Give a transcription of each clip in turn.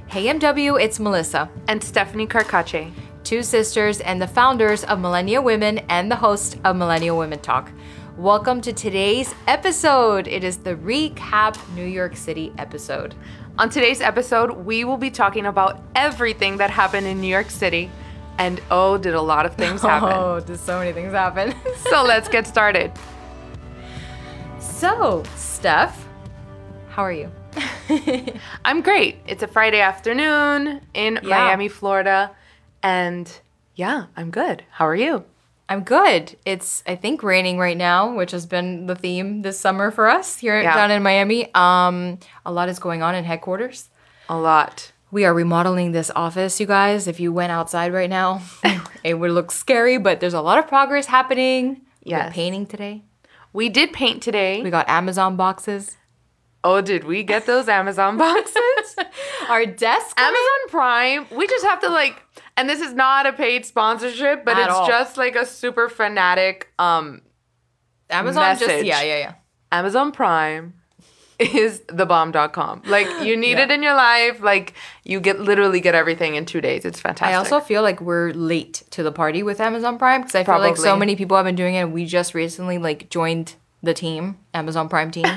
Hey MW, it's Melissa. And Stephanie Carcache. Two sisters and the founders of Millennial Women and the host of Millennial Women Talk. Welcome to today's episode. It is the Recap New York City episode. On today's episode, we will be talking about everything that happened in New York City. And oh, did a lot of things happen. Oh, did so many things happen. So let's get started. So, Steph, how are you? I'm great. It's a Friday afternoon in Miami, Florida. And yeah, I'm good. How are you? I'm good. It's, I think, raining right now, which has been the theme this summer for us here down in Miami. A lot is going on in headquarters. A lot. We are remodeling this office, you guys. If you went outside right now, it would look scary, but there's a lot of progress happening. Yes. We're painting today. We did paint today. We got Amazon boxes. Oh, did we get those Amazon boxes? Our desk. Amazon Prime. We just have to and this is not a paid sponsorship, but it's just like a super fanatic Amazon message. Yeah. Amazon Prime is thebomb.com. You need it in your life. You literally get everything in 2 days. It's fantastic. I also feel like we're late to the party with Amazon Prime because I feel like so many people have been doing it. And we just recently joined the team, Amazon Prime team,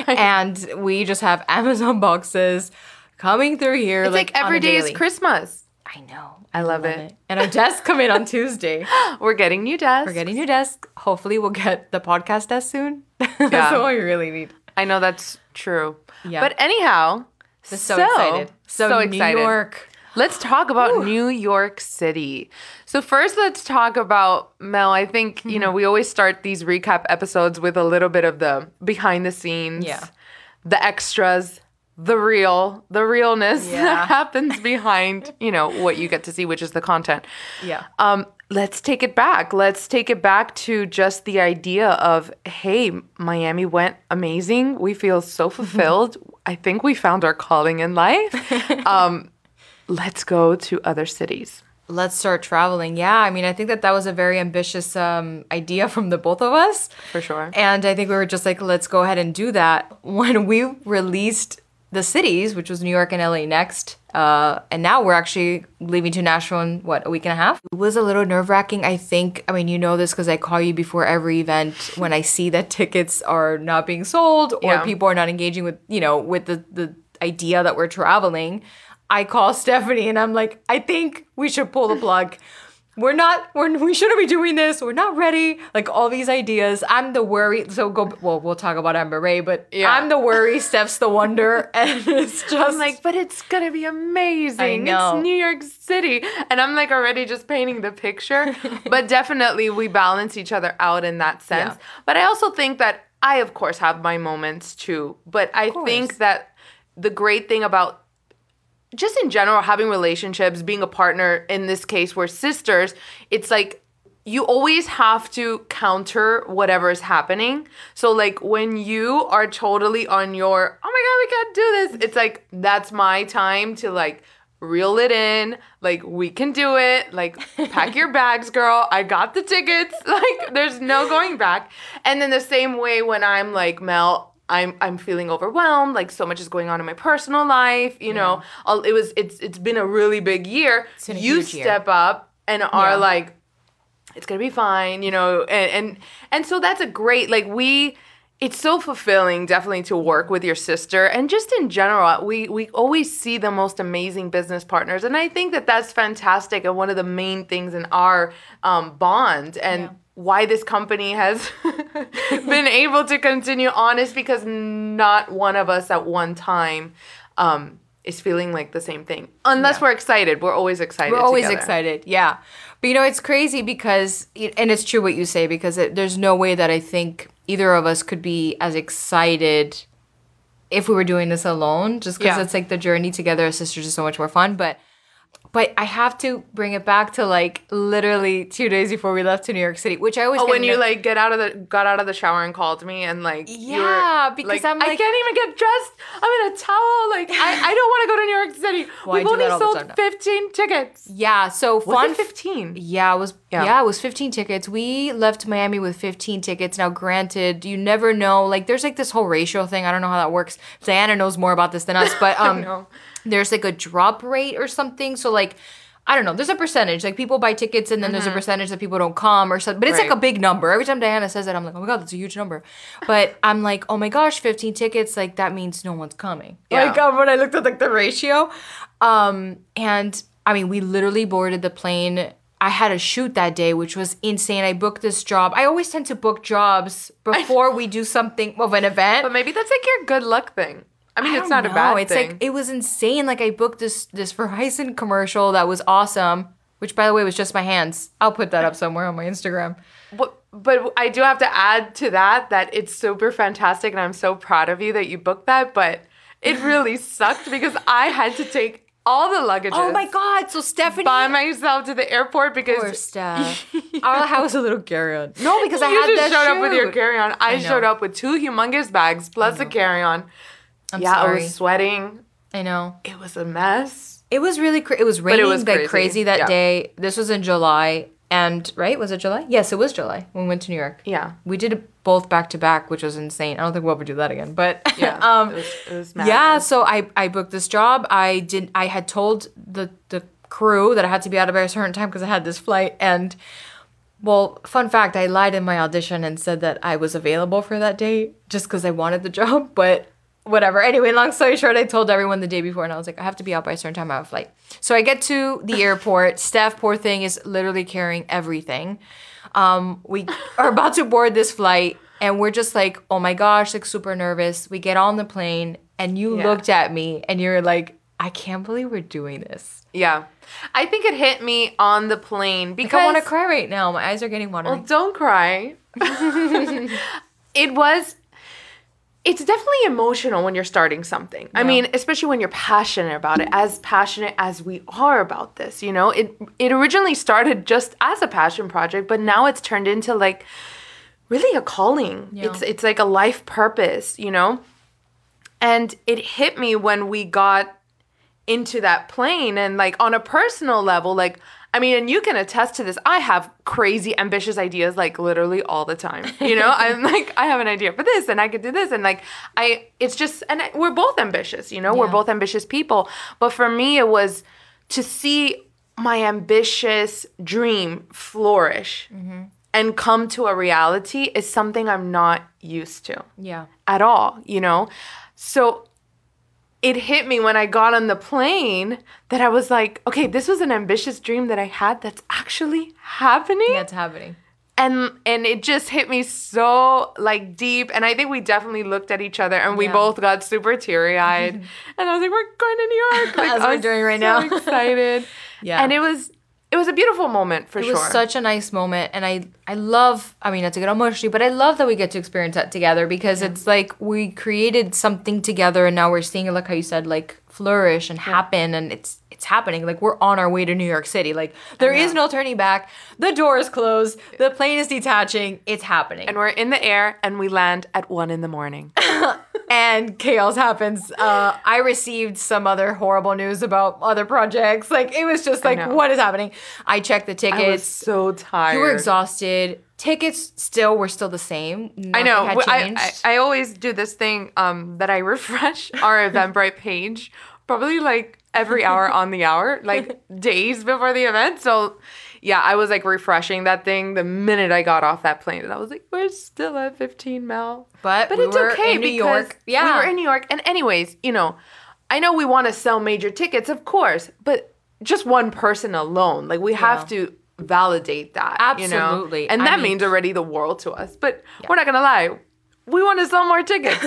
and we just have Amazon boxes coming through here. It's like every day is Christmas. I know. I love it. And our desks come in on Tuesday. We're getting new desks. Hopefully we'll get the podcast desk soon. That's what we really need. I know that's true. Yeah. But anyhow, so excited. So excited. New York. Let's talk about New York City. So first, let's talk about, Mel, I think, we always start these recap episodes with a little bit of the behind the scenes, the extras, the realness that happens behind, what you get to see, which is the content. Yeah. Let's take it back. Let's take it back to just the idea of, hey, Miami went amazing. We feel so fulfilled. I think we found our calling in life. Let's go to other cities. Let's start traveling. Yeah, I mean, I think that was a very ambitious idea from the both of us. For sure. And I think we were just let's go ahead and do that. When we released the cities, which was New York and LA next, and now we're actually leaving to Nashville in, a week and a half? It was a little nerve-wracking, I think. I mean, you know this because I call you before every event when I see that tickets are not being sold or people are not engaging with, with the idea that we're traveling. I call Stephanie and I'm like, I think we should pull the plug. We shouldn't be doing this. We're not ready. All these ideas. I'm the worry. We'll talk about Amber Ray, but I'm the worry. Steph's the wonder. And it's just I'm but it's going to be amazing. I know. It's New York City. And I'm already just painting the picture. But definitely we balance each other out in that sense. Yeah. But I also think that I, of course, have my moments too. But I think that the great thing about just in general, having relationships, being a partner, in this case, we're sisters, it's you always have to counter whatever is happening. So when you are totally on your, oh my God, we can't do this. It's that's my time to reel it in. We can do it. Pack your bags, girl. I got the tickets. There's no going back. And then the same way when I'm Mel, I'm feeling overwhelmed. So much is going on in my personal life. It's been a really big year. You step up and are it's gonna be fine. And so that's a great it's so fulfilling, definitely, to work with your sister. And just in general, we always see the most amazing business partners, and I think that that's fantastic and one of the main things in our bond and. Why this company has been able to continue on is because not one of us at one time is feeling the same thing. Unless we're excited. We're always excited. We're always excited, yeah. But it's crazy because, and it's true what you say, because there's no way that I think either of us could be as excited if we were doing this alone, just because it's the journey together as sisters is so much more fun. But But I have to bring it back to like literally 2 days before we left to New York City, which I always when you like got out of the shower and called me and like because I'm like, I can't even get dressed. I'm in a towel. Like I don't want to go to New York City. Well, We've only sold 15 tickets. Yeah, so Was it 15? Yeah, it was. Yeah, it was 15 tickets. We left Miami with 15 tickets. Now, granted, you never know. Like, there's like this whole ratio thing. I don't know how that works. Diana knows more about this than us, but there's like a drop rate or something. So like, I don't know. There's a percentage. Like people buy tickets and then there's a percentage that people don't come or something. But it's like a big number. Every time Diana says it, I'm like, oh my God, that's a huge number. But I'm like, oh my gosh, 15 tickets. Like that means no one's coming. Yeah. Like when I looked at like the ratio. And I mean, we literally boarded the plane. I had a shoot that day, which was insane. I booked this job. I always tend to book jobs before we do something of an event. But maybe that's like your good luck thing. I mean, it's not a bad thing. Like, it was insane. Like I booked this Verizon commercial that was awesome, which by the way was just my hands. I'll put that up somewhere on my Instagram. But I do have to add to that it's super fantastic and I'm so proud of you that you booked that. But it really sucked because I had to take all the luggages. Oh my God. So Stephanie. By myself to the airport because. Poor Steph. All I had was a little carry-on. No, because I had You that just showed shoot. up with your carry-on. I showed up with 2 humongous bags plus a carry-on. I'm sorry. I was sweating. I know. It was a mess. It was really it was raining like crazy that Yeah. day. This was in July. And, right? Was it July? Yes, it was July when we went to New York. Yeah. We did it both back to back, which was insane. I don't think we'll ever do that again. But Yeah. It was mad. yeah, so I booked this job. I had told the crew that I had to be out by a certain time because I had this flight. And, well, fun fact, I lied in my audition and said that I was available for that day just because I wanted the job. But whatever. Anyway, long story short, I told everyone the day before and I was like, I have to be out by a certain time. I have a flight. So I get to the airport. Steph, poor thing, is literally carrying everything. We are about to board this flight and we're just like, oh my gosh, like super nervous. We get on the plane and you looked at me and you're like, I can't believe we're doing this. Yeah. I think it hit me on the plane because. I want to cry right now. My eyes are getting watery. Well, don't cry. It's definitely emotional when you're starting something. Yeah. I mean, especially when you're passionate about it, as passionate as we are about this, you know? It originally started just as a passion project, but now it's turned into like really a calling. Yeah. It's like a life purpose, you know? And it hit me when we got into that plane and like on a personal level, like, I mean, and you can attest to this. I have crazy, ambitious ideas, like literally all the time. You know, I'm like, I have an idea for this, and I could do this, and like, it's just, and we're both ambitious. You know, we're both ambitious people. But for me, it was to see my ambitious dream flourish and come to a reality is something I'm not used to. Yeah. At all. You know, so. It hit me when I got on the plane that I was like, okay, this was an ambitious dream that I had that's actually happening. Yeah, it's happening. And it just hit me so like deep. And I think we definitely looked at each other and we both got super teary-eyed. And I was like, we're going to New York. Like, as we're doing right now. So excited. Yeah. And it was a beautiful moment for sure. It was such a nice moment. And I love, I mean, not to get emotional, but I love that we get to experience that together because it's like we created something together and now we're seeing it, like how you said, like flourish and happen. And it's happening. Like we're on our way to New York City. Like there is no turning back. The door is closed. The plane is detaching. It's happening. And we're in the air and we land at 1 a.m. And chaos happens. I received some other horrible news about other projects. Like, it was just like, what is happening? I checked the tickets. I was so tired. You were exhausted. Tickets were still the same. Nothing I know. Had changed. I always do this thing that I refresh our Eventbrite page probably like every hour on the hour, like days before the event. So yeah, I was like refreshing that thing the minute I got off that plane. And I was like, we're still at 15 mil. But we it's were okay in New York. Yeah. We were in New York. And anyways, you know, I know we want to sell major tickets, of course, but just one person alone, like we have to validate that. Absolutely. You know? And that means already the world to us. But we're not going to lie. We want to sell more tickets.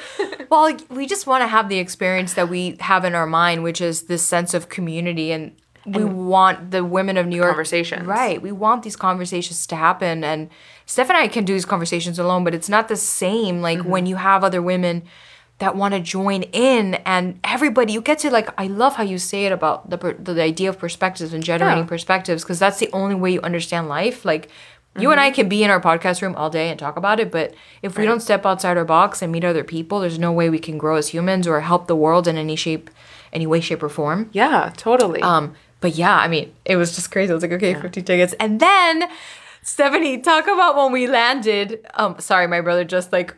Well, we just want to have the experience that we have in our mind, which is this sense of community. And we want the women of New York. Conversations. Right. We want these conversations to happen. And Steph and I can do these conversations alone, but it's not the same like when you have other women that want to join in, and everybody, you get to like, I love how you say it about the idea of perspectives and generating perspectives, because that's the only way you understand life. Like, you and I can be in our podcast room all day and talk about it, but if we don't step outside our box and meet other people, there's no way we can grow as humans or help the world in any way, shape, or form. Yeah, totally. But yeah, I mean, it was just crazy. I was like, okay, 50 tickets. And then, Stephanie, talk about when we landed. Sorry, my brother just like...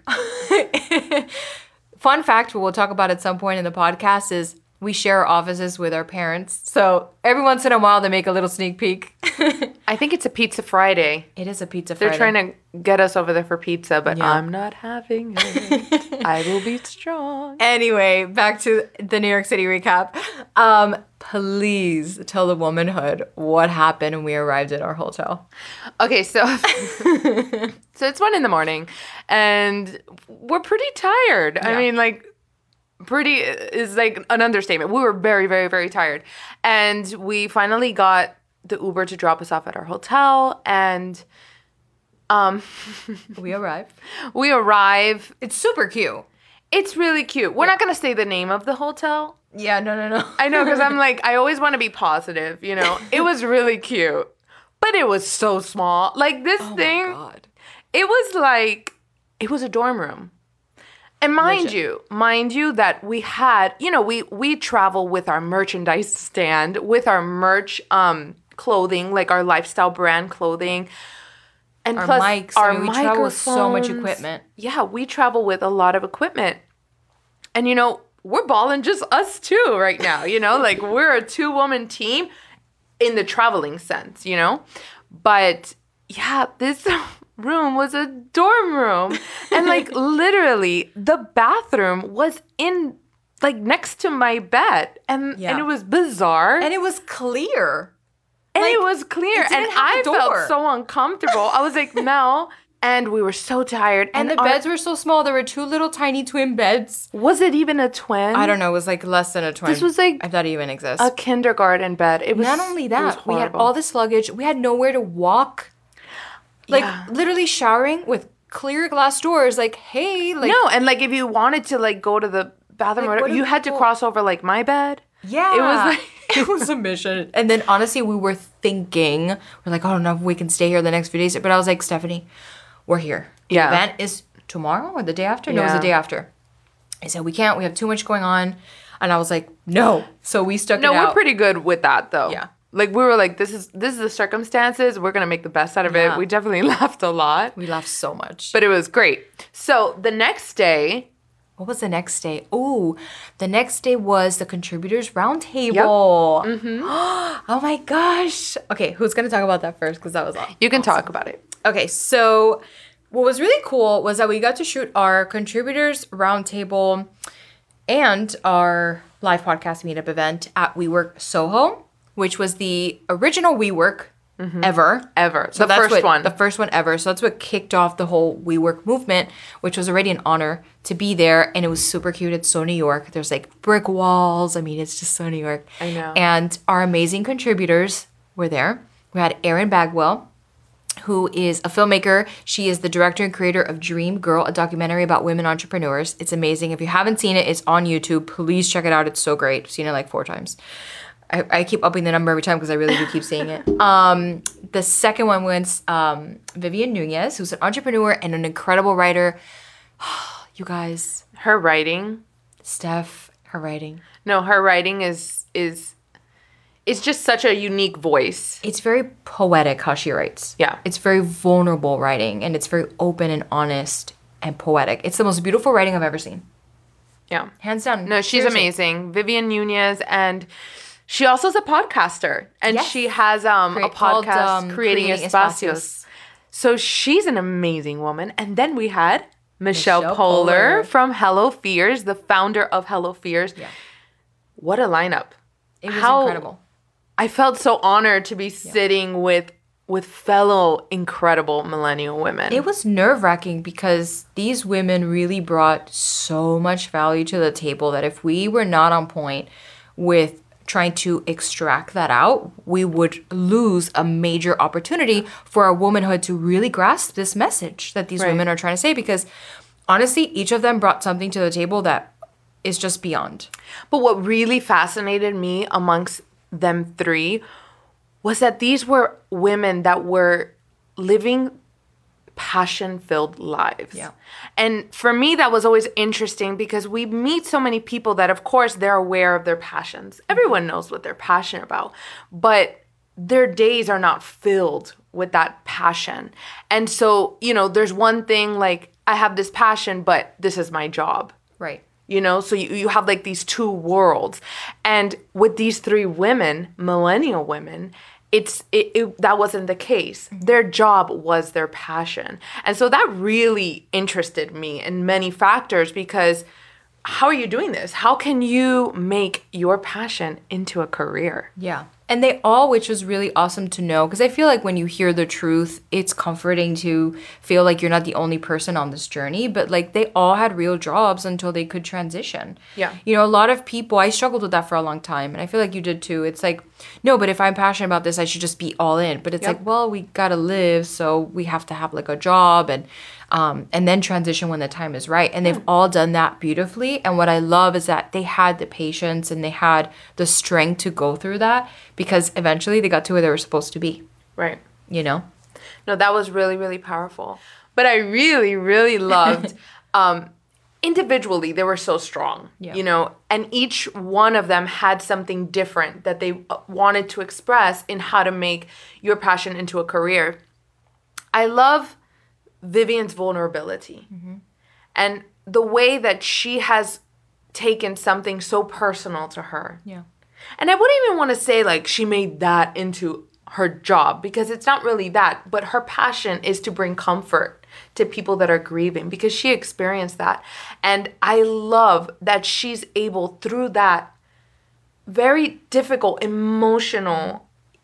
Fun fact, we'll talk about at some point in the podcast, is we share our offices with our parents. So every once in a while, they make a little sneak peek. I think it's a Pizza Friday. It is a Pizza Friday. They're trying to get us over there for pizza, but I'm not having it. I will be strong. Anyway, back to the New York City recap. Please tell the womanhood what happened when we arrived at our hotel. Okay, so it's 1 a.m, and we're pretty tired. Yeah. I mean, like, pretty is like an understatement. We were very, very, very tired. And we finally got the Uber to drop us off at our hotel, and we arrive. It's super cute. It's really cute. We're not going to say the name of the hotel. Yeah, no. I know, because I'm like, I always want to be positive, you know. It was really cute, but it was so small. Like, this thing, my God. It was a dorm room. And mind you that we had, you know, we travel with our merchandise stand, with our merch clothing, like our lifestyle brand clothing. And our plus mics. Our we travel with so much equipment. Yeah, we travel with a lot of equipment. And, you know, we're balling just us two right now, you know? Like, we're a 2-woman team in the traveling sense, you know? But, yeah, this room was a dorm room. And, like, literally, the bathroom was in, like, next to my bed. And it was bizarre. And it was clear. And it was clear. And I felt so uncomfortable. I was like, Mel. And we were so tired. And the beds were so small. There were 2 little tiny twin beds. Was it even a twin? I don't know. It was like less than a twin. This was like... I thought it even exists. A kindergarten bed. It was... Not only that, we had all this luggage. We had nowhere to walk. Like, literally showering with clear glass doors. Like, hey, like... No, and like, if you wanted to, like, go to the bathroom, like, or whatever, you had to cross over, like, my bed. Yeah. It was like... It was a mission. And then, honestly, we were thinking... We're like, I don't know if we can stay here the next few days. But I was like, Stephanie, we're here. Yeah. The event is tomorrow or the day after? No, it was the day after. I said, we can't. We have too much going on. And I was like, no. So we stuck it out. No, we're pretty good with that, though. Yeah. Like, we were like, this is the circumstances. We're going to make the best out of it. We definitely laughed a lot. We laughed so much. But it was great. So the next day... What was the next day? Oh, the next day was the Contributors Roundtable. Yep. Mm-hmm. Oh my gosh. Okay, who's going to talk about that first? Because that was awesome. You can talk about it. Okay, so what was really cool was that we got to shoot our Contributors Roundtable and our live podcast meetup event at WeWork Soho, which was the original WeWork ever. So the first one. The first one ever. So that's what kicked off the whole WeWork movement, which was already an honor to be there. And it was super cute. It's so New York. There's like brick walls. I mean, it's just so New York. I know. And our amazing contributors were there. We had Erin Bagwell, who is a filmmaker. She is the director and creator of Dream Girl, a documentary about women entrepreneurs. It's amazing. If you haven't seen it, it's on YouTube. Please check it out. It's so great. I've seen it like 4 times. I keep upping the number every time because I really do keep seeing it. The second one was Vivian Nunez, who's an entrepreneur and an incredible writer. You guys. Her writing. Steph, her writing. No, her writing is it's just such a unique voice. It's very poetic how she writes. Yeah. It's very vulnerable writing, and it's very open and honest and poetic. It's the most beautiful writing I've ever seen. Yeah. Hands down. No, she's amazing. Vivian Nunez, and she also is a podcaster. And she has a podcast called, Creating Espacios. So she's an amazing woman. And then we had Michelle Poehler from Hello Fears, the founder of Hello Fears. Yeah. What a lineup. It was incredible. I felt so honored to be sitting with fellow incredible millennial women. It was nerve-wracking because these women really brought so much value to the table that if we were not on point with trying to extract that out, we would lose a major opportunity for our womanhood to really grasp this message that these women are trying to say. Because honestly, each of them brought something to the table that is just beyond. But what really fascinated me amongst them three was that these were women that were living passion-filled lives. Yeah. And for me, that was always interesting because we meet so many people that, of course, they're aware of their passions. Everyone knows what they're passionate about, but their days are not filled with that passion. And so, there's one thing like, I have this passion, but this is my job. Right. So you have like these two worlds. And with these three women, millennial women, that wasn't the case. Their job was their passion. And so that really interested me in many factors because how are you doing this? How can you make your passion into a career? Yeah. And they all, which was really awesome to know, because I feel like when you hear the truth, it's comforting to feel like you're not the only person on this journey, but like they all had real jobs until they could transition. Yeah. A lot of people, I struggled with that for a long time, and I feel like you did too. It's like, no, but if I'm passionate about this, I should just be all in. But it's like, well, we gotta live, so we have to have like a job and then transition when the time is right. And they've all done that beautifully. And what I love is that they had the patience and they had the strength to go through that because eventually they got to where they were supposed to be. Right. No, that was really, really powerful. But I really, really loved, individually, they were so strong, and each one of them had something different that they wanted to express in how to make your passion into a career. I love Vivian's vulnerability and the way that she has taken something so personal to her. Yeah. And I wouldn't even want to say like she made that into her job because it's not really that, but her passion is to bring comfort to people that are grieving because she experienced that. And I love that she's able through that very difficult emotional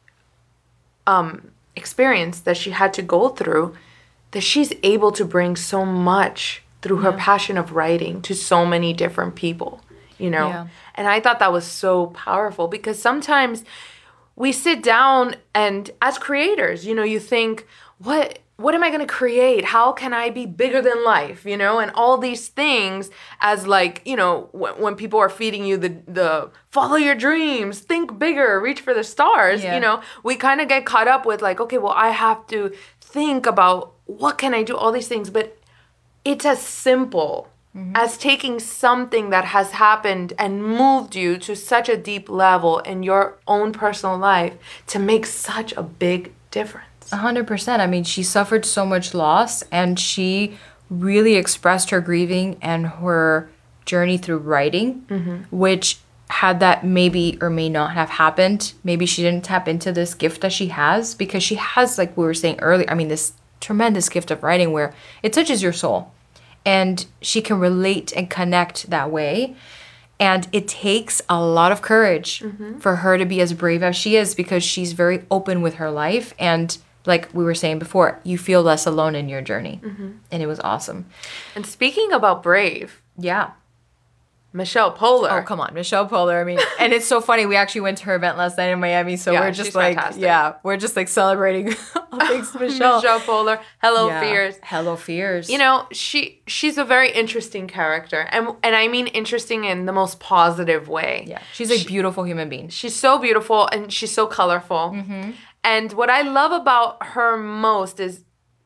experience that she had to go through, that she's able to bring so much through her passion of writing to so many different people, Yeah. And I thought that was so powerful because sometimes we sit down and as creators, you think, what am I going to create? How can I be bigger than life? And all these things as like, when people are feeding you the follow your dreams, think bigger, reach for the stars, we kind of get caught up with like, okay, well, I have to think about what can I do, all these things. But it's as simple as taking something that has happened and moved you to such a deep level in your own personal life to make such a big difference. 100%. I mean, she suffered so much loss and she really expressed her grieving and her journey through writing, which had that maybe or may not have happened. Maybe she didn't tap into this gift that she has because she has, like we were saying earlier, I mean, this tremendous gift of writing where it touches your soul and she can relate and connect that way. And it takes a lot of courage for her to be as brave as she is because she's very open with her life. And like we were saying before, you feel less alone in your journey. And it was awesome. And speaking about brave, Yeah. Michelle Poler. Oh, come on. Michelle Poler. I mean, and it's so funny. We actually went to her event last night in Miami. So we're just like, fantastic. we're just like celebrating all things Michelle. Michelle Poler. Hello, Fears. Hello, Fears. She's a very interesting character. And I mean interesting in the most positive way. Yeah. She's a beautiful human being. She's so beautiful and she's so colorful. And what I love about her most is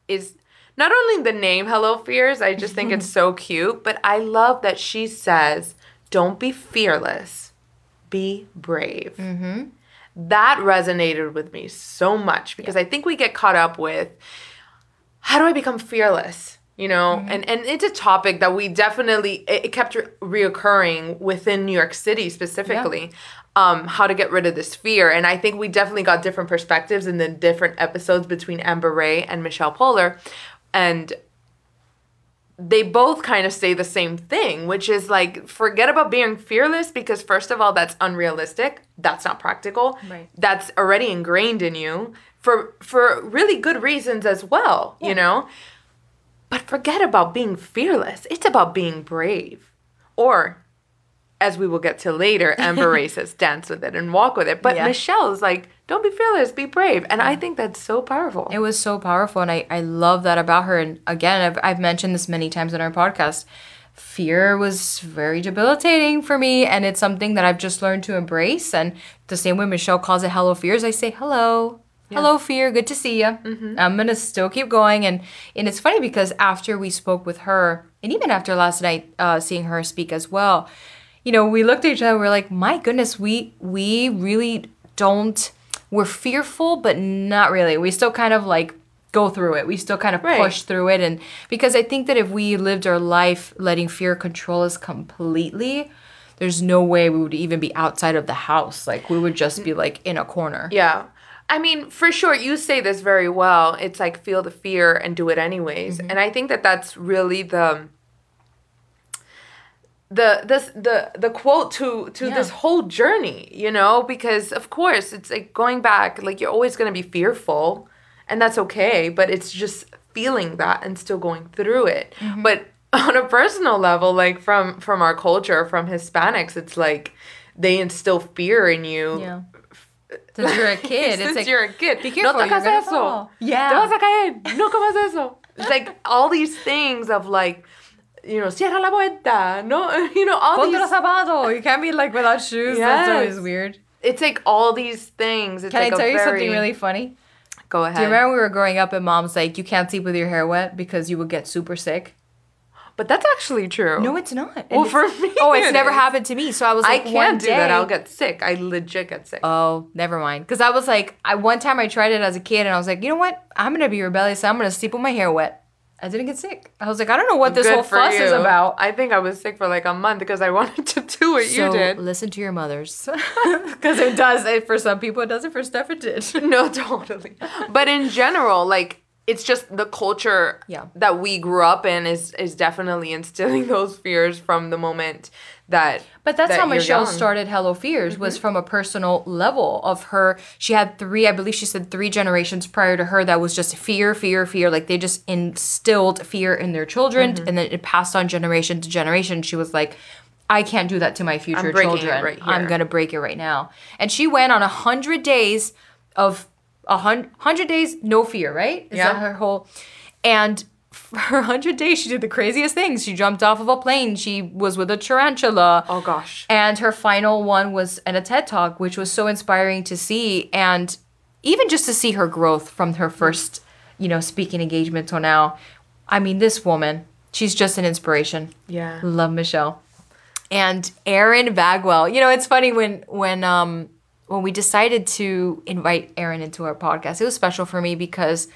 not only the name Hello Fears, I just think it's so cute, but I love that she says, don't be fearless, be brave. That resonated with me so much because I think we get caught up with, how do I become fearless? And it's a topic that we definitely, it kept reoccurring within New York City specifically. How to get rid of this fear. And I think we definitely got different perspectives in the different episodes between Amber Ray and Michelle Poler. And they both kind of say the same thing, which is like, forget about being fearless because first of all, that's unrealistic. That's not practical. Right. That's already ingrained in you for really good reasons as well, But forget about being fearless. It's about being brave. Or, as we will get to later, Amber Ray says, dance with it and walk with it. But Michelle is like, don't be fearless, be brave. And I think that's so powerful. It was so powerful, and I love that about her. And again, I've mentioned this many times in our podcast. Fear was very debilitating for me, and it's something that I've just learned to embrace. And the same way Michelle calls it hello fears, I say hello. Yeah. Hello, fear. Good to see you. I'm going to still keep going. And it's funny because after we spoke with her, and even after last night, seeing her speak as well, you know, we looked at each other, we're like, my goodness, we really don't, we're fearful, but not really. We still kind of like go through it. We still kind of push through it. And because I think that if we lived our life letting fear control us completely, there's no way we would even be outside of the house. Like we would just be like in a corner. Yeah. I mean, for sure, you say this very well. It's like feel the fear and do it anyways. And I think that that's really the quote to this whole journey, you know, because of course it's like going back, like you're always going to be fearful, and that's okay, but it's just feeling that and still going through it. But on a personal level, like from our culture, from Hispanics, it's like they instill fear in you. Yeah. Since you're a kid. Since you're a kid. Be careful, no tocas eso. Fall. Yeah. Te vas a caer. No comas eso. It's like all these things of like, you know, cierra la puerta. No, you know, all Ponte these. los zapatos. You can't be like without shoes. Yes. That's always weird. It's like all these things. It's Can like I tell you something really funny? Go ahead. Do you remember we were growing up and mom's like, you can't sleep with your hair wet because you would get super sick? But that's actually true. No, it's not. Well, for me, it's never happened to me. So I was like, I can't do day, that. I'll get sick. I legit get sick. Oh, never mind. Because I was like, one time I tried it as a kid and I was like, you know what? I'm going to be rebellious. I'm going to sleep with my hair wet. I didn't get sick. I was like, I don't know what this whole fuss is about. I think I was sick for like a month because I wanted to do what you did. Listen to your mothers. Because it does. For some people, it doesn't. For Steph, it did. No, totally. But in general, like, it's just the culture that we grew up in is definitely instilling those fears from the moment that. But that's how Michelle started Hello Fears, was from a personal level of her. She had I believe she said 3 generations prior to her that was just fear, fear, fear. Like they just instilled fear in their children, and then it passed on generation to generation. She was like, I can't do that to my future children. Right here. I'm going to break it right now. And she went on 100 days of 100 days, no fear, right? Is that her whole... And for 100 days, she did the craziest things. She jumped off of a plane. She was with a tarantula. Oh, gosh. And her final one was in a TED Talk, which was so inspiring to see. And even just to see her growth from her first, you know, speaking engagement till now. I mean, this woman, she's just an inspiration. Yeah. Love Michelle. And Erin Bagwell. You know, it's funny when we decided to invite Erin into our podcast, it was special for me because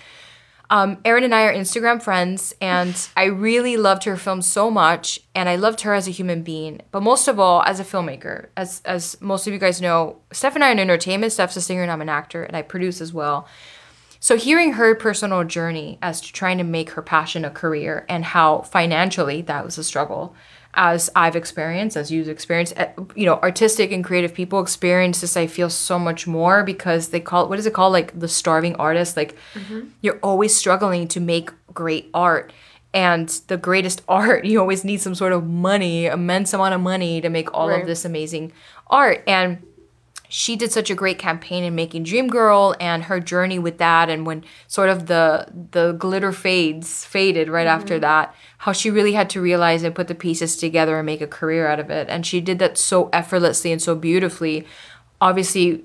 Erin and I are Instagram friends, and I really loved her film so much, and I loved her as a human being, but most of all, as a filmmaker. As most of you guys know, Steph and I are in entertainment. Steph's a singer, and I'm an actor, and I produce as well. So hearing her personal journey as to trying to make her passion a career, and how financially that was a struggle, as I've experienced, as you've experienced, you know, artistic and creative people experience this, I feel so much more, because they call it, what is it called? Like the starving artist. Like you're always struggling to make great art. And the greatest art, you always need some sort of money, immense amount of money to make all of this amazing art. And she did such a great campaign in making Dream Girl, and her journey with that, and when sort of the glitter faded right after that, how she really had to realize and put the pieces together and make a career out of it. And she did that so effortlessly and so beautifully, obviously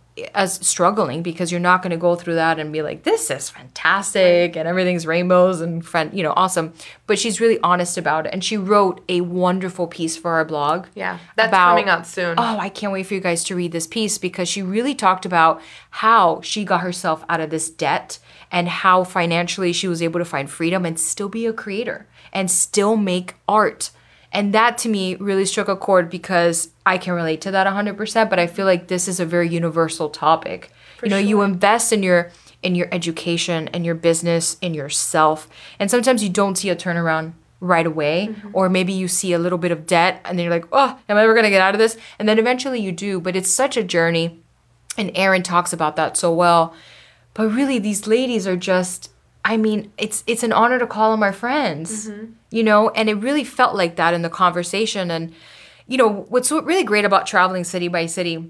as struggling, because you're not going to go through that and be like, this is fantastic and everything's rainbows and awesome. But she's really honest about it. And she wrote a wonderful piece for our blog. Yeah, that's coming out soon. Oh, I can't wait for you guys to read this piece, because she really talked about how she got herself out of this debt and how financially she was able to find freedom and still be a creator and still make art. And that to me really struck a chord, because I can relate to that 100%, but I feel like this is a very universal topic. You invest in your education and your business, in yourself, and sometimes you don't see a turnaround right away, or maybe you see a little bit of debt and then you're like, oh, am I ever going to get out of this? And then eventually you do, but it's such a journey, and Erin talks about that so well. But really, these ladies are just, I mean, it's an honor to call them our friends, and it really felt like that in the conversation. And, what's really great about traveling city by city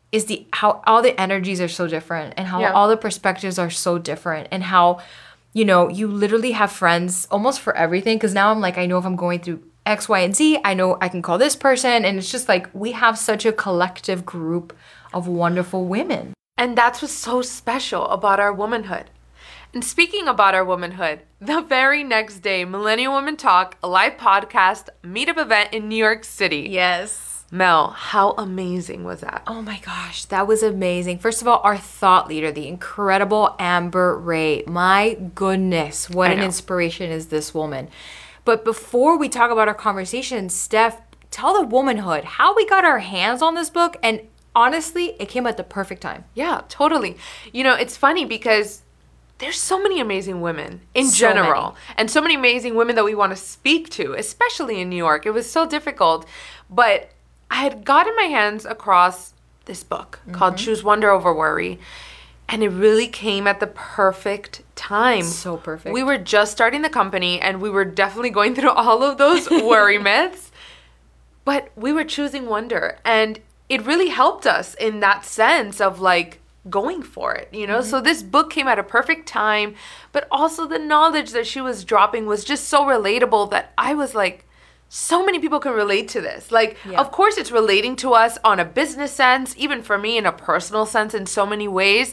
is the how all the energies are so different and how Yeah. all the perspectives are so different and how, you know, you literally have friends almost for everything. Because now I'm like, I know if I'm going through X, Y, and Z, I know I can call this person. And it's just like we have such a collective group of wonderful women. And that's what's so special about our womanhood. And speaking about our womanhood, the very next day, Millennial Women Talk, a live podcast, meetup event in New York City. Yes. Mel, how amazing was that? Oh my gosh, that was amazing. First of all, our thought leader, the incredible Amber Ray. My goodness, what an inspiration is this woman. But before we talk about our conversation, Steph, tell the womanhood how we got our hands on this book. And honestly, it came at the perfect time. Yeah, totally. You know, it's funny because there's so many amazing women in general, and so many amazing women that we want to speak to, especially in New York. It was so difficult, but I had gotten my hands across this book called Choose Wonder Over Worry, and it really came at the perfect time. So perfect. We were just starting the company, and we were definitely going through all of those worry myths, but we were choosing wonder, and it really helped us in that sense of like going for it, you know? So this book came at a perfect time, but also the knowledge that she was dropping was just so relatable that I was like, so many people can relate to this. Like, of course it's relating to us on a business sense, even for me in a personal sense in so many ways,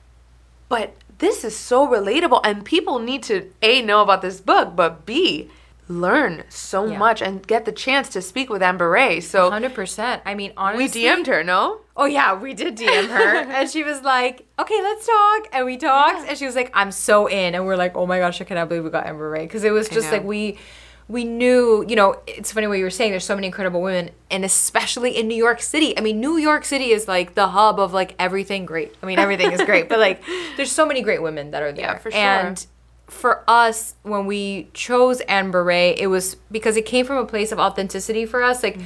but this is so relatable and people need to A, know about this book, but B, learn so much and get the chance to speak with Amber Ray. So 100%. I mean, honestly. we DM'd her, no? Oh yeah, we did DM her. And she was like, okay, let's talk. And we talked. And she was like, I'm so in. And we're like, oh my gosh, I cannot believe we got Amber Ray. Because it was just like we knew, you know, it's funny what you were saying. There's so many incredible women. And especially in New York City. I mean, New York City is like the hub of like everything great. I mean, everything is great. But like there's so many great women that are there. Yeah, for sure. And for us, when we chose Amber Ray, it was because it came from a place of authenticity for us. Like,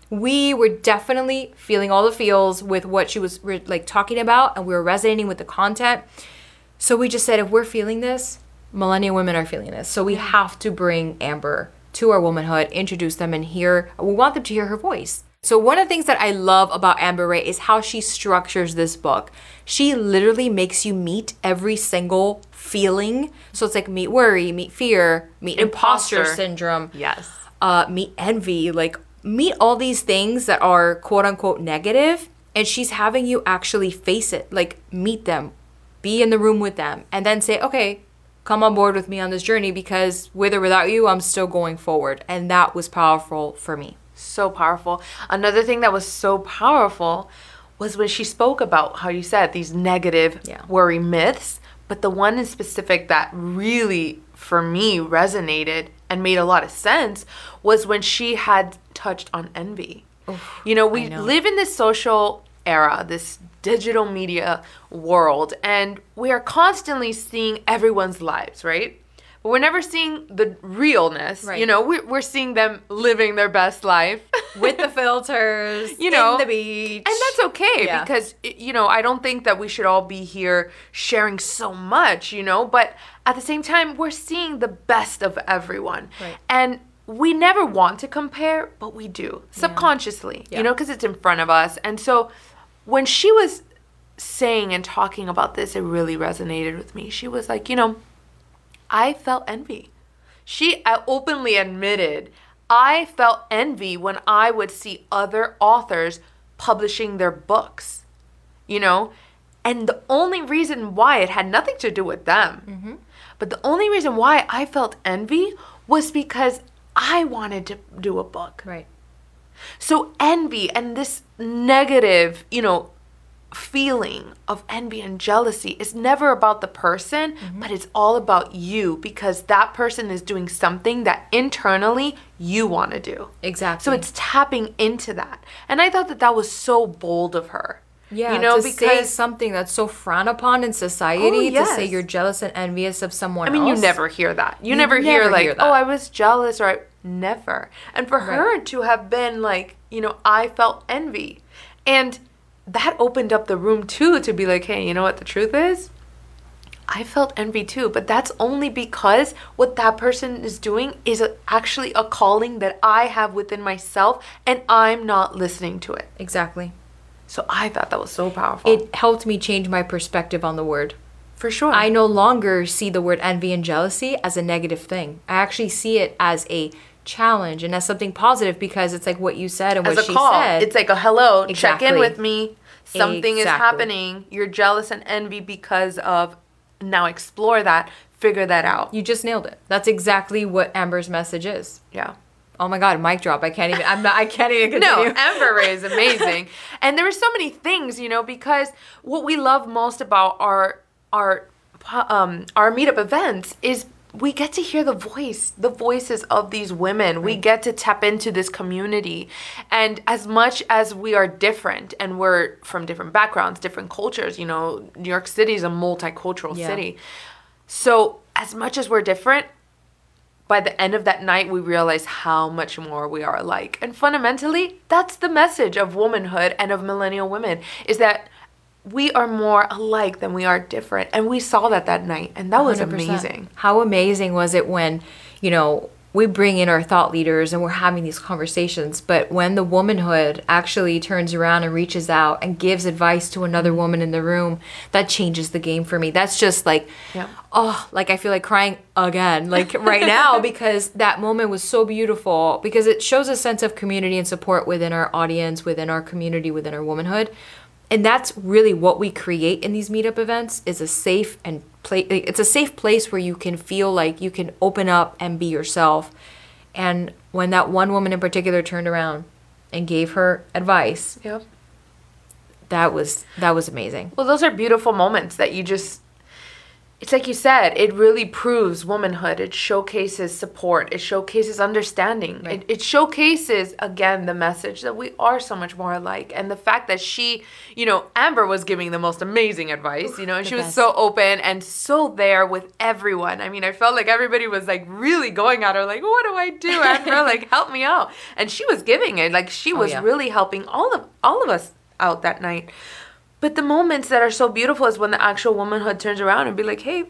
we were definitely feeling all the feels with what she was like talking about, and we were resonating with the content. So we just said, if we're feeling this, millennial women are feeling this. So we have to bring Amber to our womanhood, introduce them, and we want them to hear her voice. So one of the things that I love about Amber Ray is how she structures this book. She literally makes you meet every single feeling. So it's like meet worry, meet fear, meet imposter syndrome. Yes. Meet envy, like meet all these things that are quote unquote negative. And she's having you actually face it, like meet them, be in the room with them, and then say, okay, come on board with me on this journey because with or without you, I'm still going forward. And that was powerful for me. So powerful. Another thing that was so powerful was when she spoke about how you said these negative worry myths, but the one in specific that really for me resonated and made a lot of sense was when she had touched on envy. Oof, you know, we live in this social era, this digital media world, and we are constantly seeing everyone's lives, right? But we're never seeing the realness. Right. You know, we're seeing them living their best life. With the filters, you know, in the beach. And that's okay because, you know, I don't think that we should all be here sharing so much, you know, but at the same time, we're seeing the best of everyone. Right. And we never want to compare, but we do subconsciously, you know, because it's in front of us. And so when she was saying and talking about this, it really resonated with me. She was like, you know, I felt envy. She openly admitted, I felt envy when I would see other authors publishing their books, you know? And the only reason why, it had nothing to do with them, but the only reason why I felt envy was because I wanted to do a book. Right. So envy and this negative, you know, feeling of envy and jealousy is never about the person, but it's all about you because that person is doing something that internally you want to do. Exactly. So it's tapping into that. And I thought that that was so bold of her. Yeah, you know, to say something that's so frowned upon in society, to say you're jealous and envious of someone else. I mean, you never hear that. You never hear like, oh, I was jealous or never. And for her to have been like, you know, I felt envy. And that opened up the room too to be like, hey, you know what the truth is? I felt envy too, but that's only because what that person is doing is actually a calling that I have within myself and I'm not listening to it. Exactly. So I thought that was so powerful. It helped me change my perspective on the word. For sure. I no longer see the word envy and jealousy as a negative thing. I actually see it as a challenge and as something positive, because it's like what you said and as what a she call. said. It's like a hello, check in Exactly. with me. Something is Exactly. happening. You're jealous and envy because of, now explore that, figure that out. You just nailed it. That's exactly what Amber's message is. Yeah. Oh my God, mic drop. I can't even continue. No, Amber Ray is amazing. And there were so many things, because what we love most about our meetup events is we get to hear the voices of these women. Right. We get to tap into this community. And as much as we are different and we're from different backgrounds, different cultures, New York City is a multicultural city. So as much as we're different, by the end of that night, we realize how much more we are alike. And fundamentally, that's the message of womanhood and of millennial women, is that we are more alike than we are different. And we saw that night. And that was 100%. amazing. How amazing was it when, we bring in our thought leaders and we're having these conversations, but when the womanhood actually turns around and reaches out and gives advice to another woman in the room, that changes the game for me. That's just like, I feel like crying again, like right now, because that moment was so beautiful, because it shows a sense of community and support within our audience, within our community, within our womanhood. And that's really what we create in these meetup events, is a safe and it's a safe place where you can feel like you can open up and be yourself. And when that one woman in particular turned around and gave her advice, that was amazing. Well, those are beautiful moments that you just, it's like you said, it really proves womanhood. It showcases support. It showcases understanding. Right. It showcases, again, the message that we are so much more alike. And the fact that she, Amber was giving the most amazing advice, and she was so open and so there with everyone. I mean, I felt like everybody was like really going at her, like, what do I do, Amber? Like, help me out. And she was giving it. Like, she was really helping all of us out that night. But the moments that are so beautiful is when the actual womanhood turns around and be like, hey,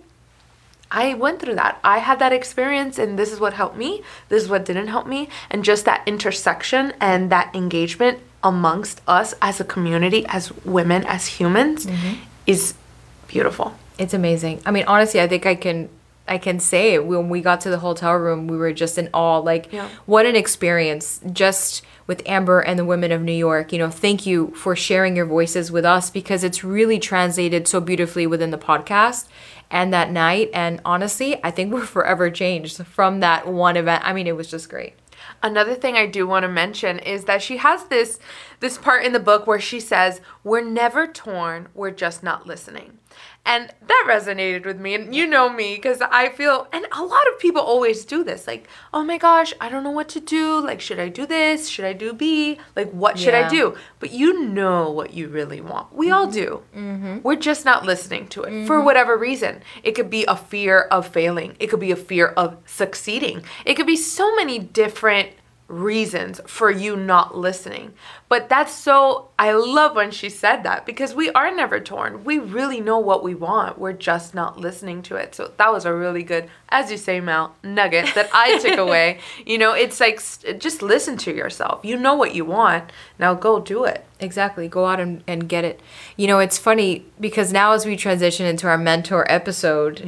I went through that. I had that experience, and this is what helped me. This is what didn't help me. And just that intersection and that engagement amongst us as a community, as women, as humans, is beautiful. It's amazing. I mean, honestly, I think I can say it. When we got to the hotel room, we were just in awe. Like, what an experience just with Amber and the women of New York. Thank you for sharing your voices with us, because it's really translated so beautifully within the podcast and that night. And honestly, I think we're forever changed from that one event. I mean, it was just great. Another thing I do want to mention is that she has this part in the book where she says, we're never torn, we're just not listening. And that resonated with me. And you know me, because I feel, and a lot of people always do this, like, oh my gosh, I don't know what to do. Like, should I do this? Should I do B? Like, what should I do? But you know what you really want. We all do. We're just not listening to it for whatever reason. It could be a fear of failing. It could be a fear of succeeding. It could be so many different reasons for you not listening. But I love when she said that, because we are never torn. We really know what we want. We're just not listening to it. So that was a really good, as you say, Mel, nugget that I took away. It's like, just listen to yourself. You know what you want. Now go do it. Exactly. Go out and get it. It's funny, because now as we transition into our mentor episode,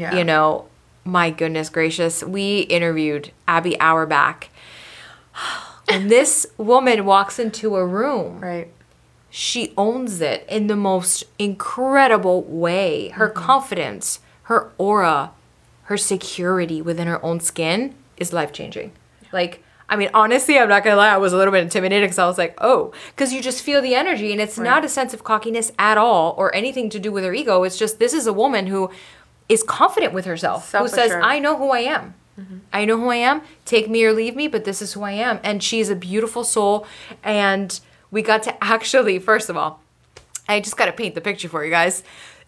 my goodness gracious, we interviewed Abby Auerbach. When this woman walks into a room, right, she owns it in the most incredible way. Her confidence, her aura, her security within her own skin is life-changing. Like, I mean, honestly, I'm not gonna lie, I was a little bit intimidated, because I was like, because you just feel the energy, and it's not a sense of cockiness at all or anything to do with her ego. It's just, this is a woman who is confident with herself, who says, I know who I am. I know who I am. Take me or leave me, but this is who I am. And she's a beautiful soul. And we got to actually, first of all, I just got to paint the picture for you guys.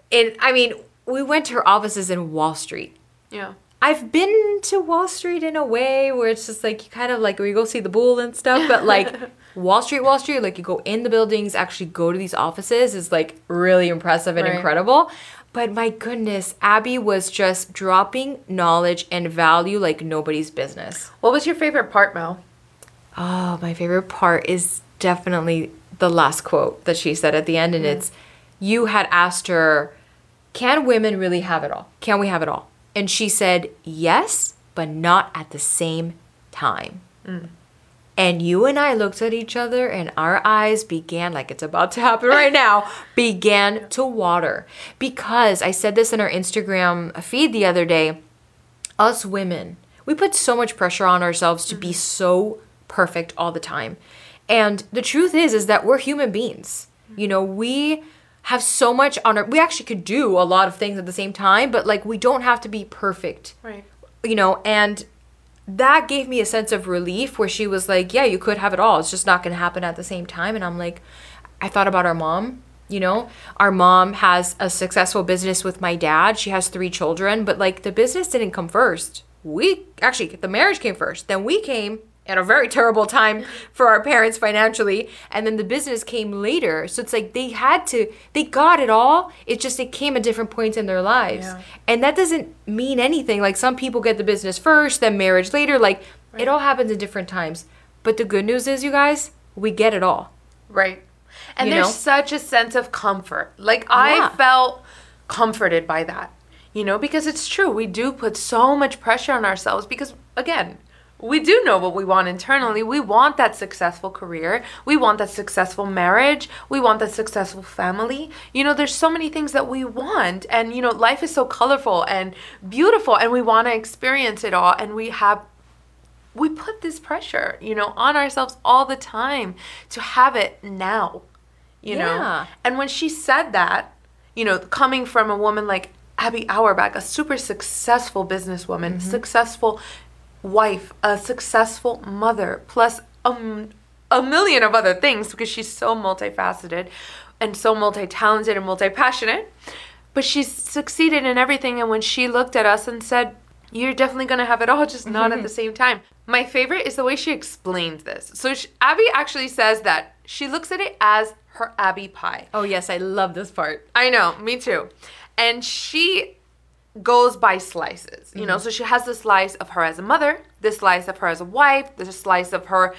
We went to her offices in Wall Street. Yeah. I've been to Wall Street in a way where it's just like, you kind of like, where you go see the bull and stuff. But like Wall Street, like you go in the buildings, actually go to these offices is like really impressive and incredible. But my goodness, Abby was just dropping knowledge and value like nobody's business. What was your favorite part, Mel? Oh, my favorite part is definitely the last quote that she said at the end, and it's, you had asked her, can women really have it all? Can we have it all? And she said, yes, but not at the same time. And you and I looked at each other and our eyes began, like it's about to happen right now, began to water. Because I said this in our Instagram feed the other day, us women, we put so much pressure on ourselves to be so perfect all the time. And the truth is that we're human beings. You know, we have so much on our, we actually could do a lot of things at the same time, but like we don't have to be perfect. Right. You know, and that gave me a sense of relief where she was like, yeah, you could have it all. It's just not going to happen at the same time. And I'm like, I thought about our mom, you know, our mom has a successful business with my dad. She has 3 children, but like the business didn't come first. The marriage came first. Then we came at a very terrible time for our parents financially. And then the business came later. So it's like they got it all. It came at different points in their lives. Yeah. And that doesn't mean anything. Like some people get the business first, then marriage later. Like It all happens at different times. But the good news is, you guys, we get it all. Right. And there's such a sense of comfort. Like I felt comforted by that, you know, because it's true. We do put so much pressure on ourselves because, again, we do know what we want internally. We want that successful career. We want that successful marriage. We want that successful family. You know, there's so many things that we want. And, you know, life is so colorful and beautiful and we want to experience it all. And we put this pressure, you know, on ourselves all the time to have it now, you know. And when she said that, you know, coming from a woman like Abby Auerbach, a super successful businesswoman, successful wife, a successful mother, plus a million of other things because she's so multifaceted and so multi-talented and multi-passionate. But she's succeeded in everything. And when she looked at us and said, you're definitely going to have it all, just not at the same time. My favorite is the way she explains this. So Abby actually says that she looks at it as her Abby pie. Oh, yes. I love this part. I know. Me too. And she goes by slices, you know, so she has the slice of her as a mother, the slice of her as a wife, the slice of her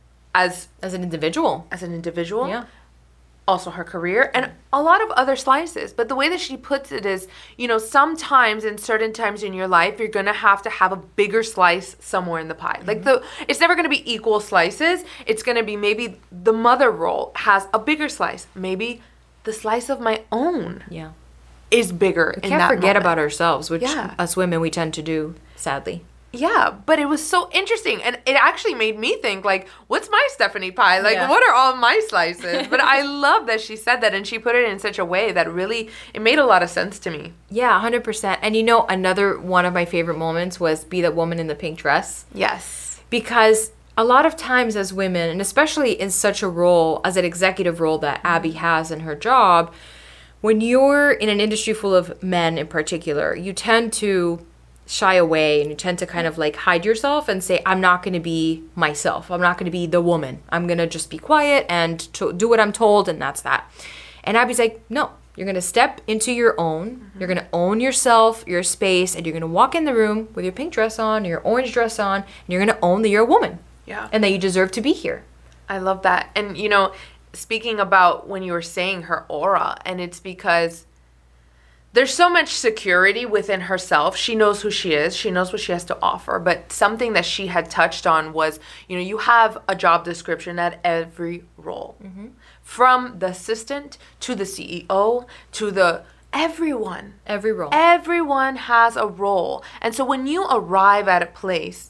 as an individual. Yeah. Also her career and a lot of other slices. But the way that she puts it is, you know, sometimes in certain times in your life, you're going to have a bigger slice somewhere in the pie. Like it's never going to be equal slices. It's going to be maybe the mother role has a bigger slice. Maybe the slice of my own. Yeah. Is bigger in that moment. Can't forget about ourselves, which us women, we tend to do, sadly. Yeah, but it was so interesting. And it actually made me think, like, what's my Stephanie pie? Like, what are all my slices? But I love that she said that and she put it in such a way that really, it made a lot of sense to me. Yeah, 100%. And you know, another one of my favorite moments was be that woman in the pink dress. Yes. Because a lot of times as women, and especially in such a role, as an executive role that Abby has in her job, when you're in an industry full of men in particular, you tend to shy away and you tend to kind of like hide yourself and say, I'm not going to be myself. I'm not going to be the woman. I'm going to just be quiet and do what I'm told, and that's that. And Abby's like, no, you're going to step into your own. You're going to own yourself, your space, and you're going to walk in the room with your pink dress on, your orange dress on, and you're going to own that you're a woman. Yeah. And that you deserve to be here. I love that. And, you know, speaking about when you were saying her aura, and it's because there's so much security within herself. She knows who she is. She knows what she has to offer. But something that she had touched on was, you know, you have a job description at every role. From the assistant to the CEO to the everyone. Every role. Everyone has a role. And so when you arrive at a place,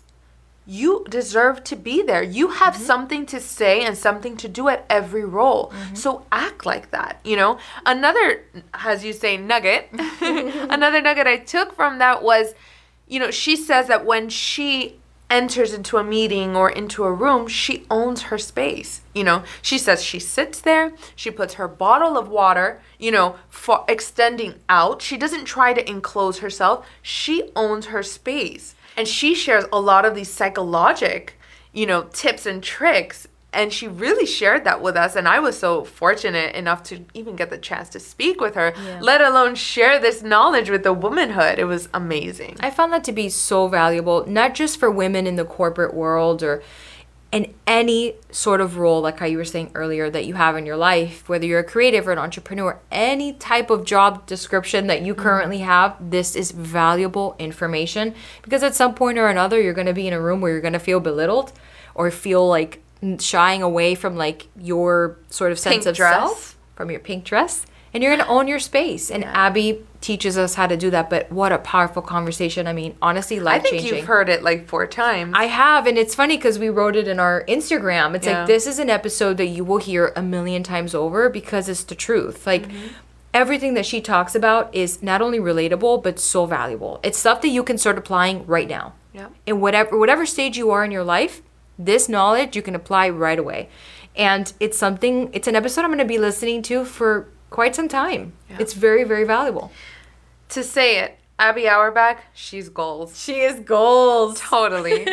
you deserve to be there. You have something to say and something to do at every role. So act like that, you know? Another, as you say, nugget, another nugget I took from that was, you know, she says that when she enters into a meeting or into a room, she owns her space. You know, she says she sits there, she puts her bottle of water, you know, for extending out. She doesn't try to enclose herself. She owns her space. And she shares a lot of these psychologic, you know, tips and tricks. And she really shared that with us. And I was so fortunate enough to even get the chance to speak with her, let alone share this knowledge with the womanhood. It was amazing. I found that to be so valuable, not just for women in the corporate world or And any sort of role, like how you were saying earlier, that you have in your life, whether you're a creative or an entrepreneur, any type of job description that you currently have, this is valuable information. Because at some point or another, you're going to be in a room where you're going to feel belittled or feel like shying away from like your sort of sense of self, from your pink dress. And you're going to own your space. And Abby teaches us how to do that. But what a powerful conversation. I mean, honestly, life-changing. I think you've heard it like 4 times. I have. And it's funny because we wrote it in our Instagram. It's like, this is an episode that you will hear a million times over because it's the truth. Like, everything that she talks about is not only relatable, but so valuable. It's stuff that you can start applying right now. Yeah. In whatever stage you are in your life, this knowledge you can apply right away. And it's an episode I'm going to be listening to for quite some time. Yeah. It's very, very valuable. To say it, Abby Auerbach, she's goals. She is goals. Totally.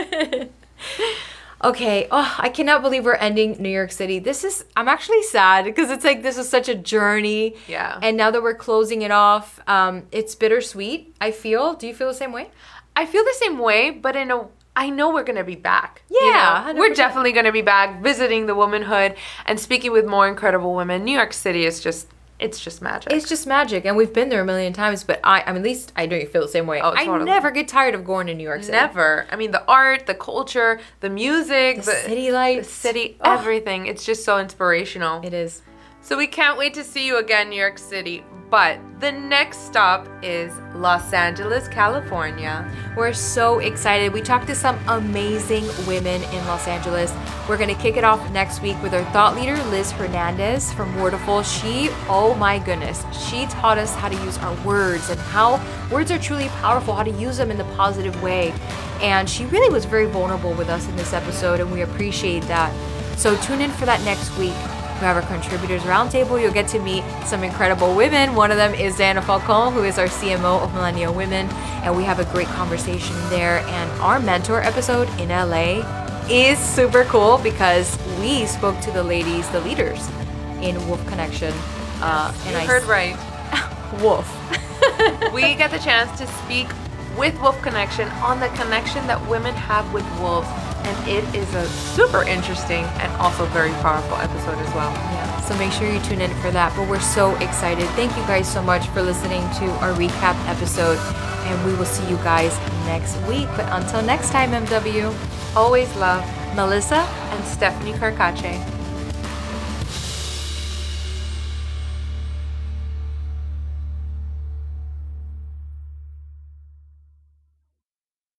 Okay. Oh, I cannot believe we're ending New York City. I'm actually sad because it's like this was such a journey. Yeah. And now that we're closing it off, it's bittersweet, I feel. Do you feel the same way? I feel the same way, but I know we're going to be back. Yeah. You know? We're definitely going to be back visiting the womanhood and speaking with more incredible women. New York City is it's just magic. It's just magic. And we've been there a million times, but at least I know you feel the same way. Oh, totally. I never get tired of going to New York City. Never. I mean, the art, the culture, the music, the city lights. The city, everything. It's just so inspirational. It is. So we can't wait to see you again, New York City. But the next stop is Los Angeles, California. We're so excited. We talked to some amazing women in Los Angeles. We're going to kick it off next week with our thought leader, Liz Hernandez from Wordiful. Oh my goodness, she taught us how to use our words and how words are truly powerful, how to use them in the positive way. And she really was very vulnerable with us in this episode, and we appreciate that. So tune in for that next week. We have our Contributors Roundtable. You'll get to meet some incredible women. One of them is Diana Falcon, who is our CMO of Millennial Women. And we have a great conversation there. And our mentor episode in LA is super cool because we spoke to the ladies, the leaders in Wolf Connection. You heard right. Wolf. We get the chance to speak with Wolf Connection on the connection that women have with wolves. And it is a super interesting and also very powerful episode as well. Yeah, so make sure you tune in for that. But we're so excited. Thank you guys so much for listening to our recap episode. And we will see you guys next week. But until next time, MW, always love Melissa and Stephanie Carcache.